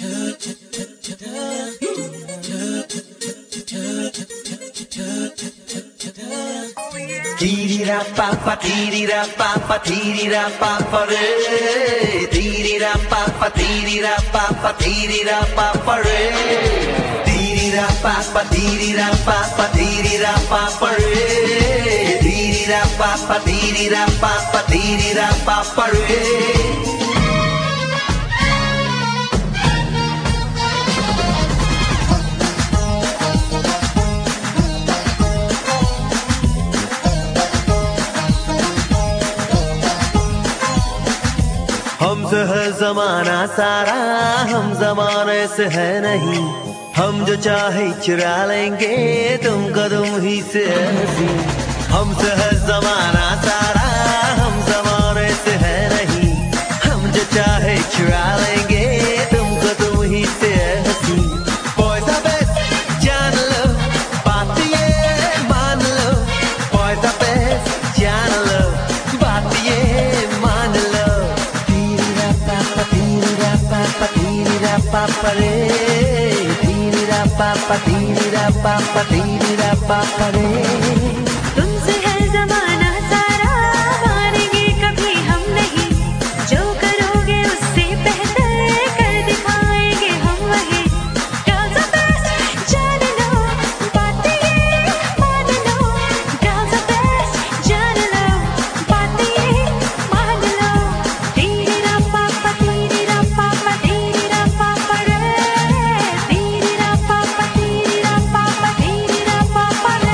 Tiri-ra-pa-pa, tiri-ra-pa-pa, tiri-ra-pa-pa re. Tiri-ra-pa-pa, tiri-ra-pa-pa, tiri-ra-pa-pa re. Tiri-ra-pa-pa, tiri-ra-pa-pa, tiri-ra-pa-pa re. Tiri-ra-pa-pa, tiri-ra-pa-pa, tiri-ra-pa-pa re. हमसे है जमाना सारा, हम जमाने से है नहीं। हम जो चाहे चुरा लेंगे तुमको तुम ही से हंसी। हमसे है जमाना सारा, हम जमाने से है नहीं। हम जो चाहे चुरा लेंगे तुमको तुम ही से हंसी। पैसा बेस जान लो, बात ये मान लो। पैसा बेस जान लो, बात ये मान लो। Tiri-ra-pa-pa re, tiri-ra-pa-pa, tiri-ra-pa-pa, tiri-ra-pa-pa re. तुमसे है ज़माना सारा, हारेंगे कभी हम नहीं। जो करोगे उससे बेहतर कर दिखाएंगे हम वही। Girls are best, जान लो, बात ये मान लो। Girls are best, जान लो, बात ये मान लो। Tiri-ra-pa-pa, tiri-ra-pa-pa, tiri-ra-pa-pa re. Tiri-ra-pa-pa, tiri-ra-pa-pa, tiri-ra-pa-pa re.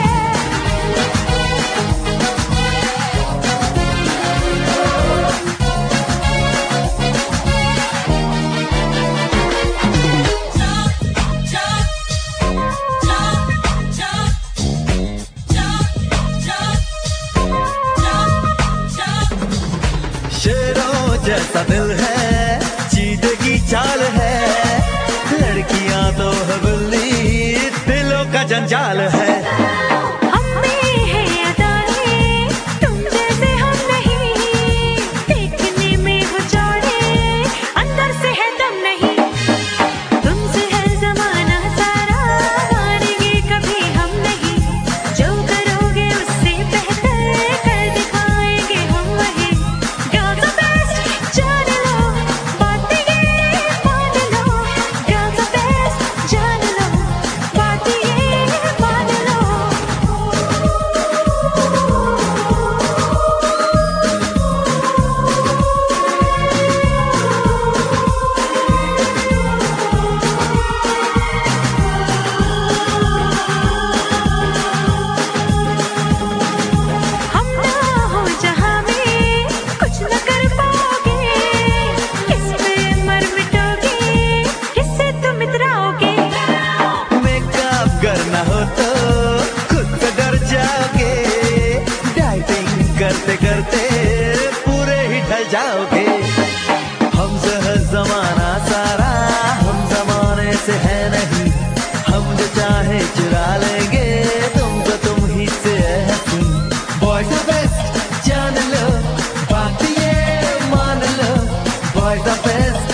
शेरों जैसा दिल है, चीते की चाल है। लड़कियां तो है बिल्ली, दिलों का जंजाल है। हम में है अदाएं, तुम जैसे हम नहीं। देखने में हो चौड़े, अंदर से है दम नहीं। तुमसे है ज़माना सारा, हारेंगे कभी हम नहीं। जो करोगे उससे बेहतर कर दिखाएंगे हम वही। Girls are best, जान लो, बात ये मान लो। Girls are best, जान लो, बात ये मान लो। हम ना हो जहाँ में कुछ न कर पाओगे। किस पे मर मिटोगे, किससे तुम इतराओगे। मेकअप करना हो तो खुद से डर जाओगे। डाइटिंग करते करते पूरे ही ढल जाओगे। हमसे है जमाना सारा, हम जमाने से है नहीं। हम जो चाहे चुरा लेंगे तुमको तुम ही से हंसी। बॉयज आर बेस्ट, जान लो, बात ये मान लो। Boys are best,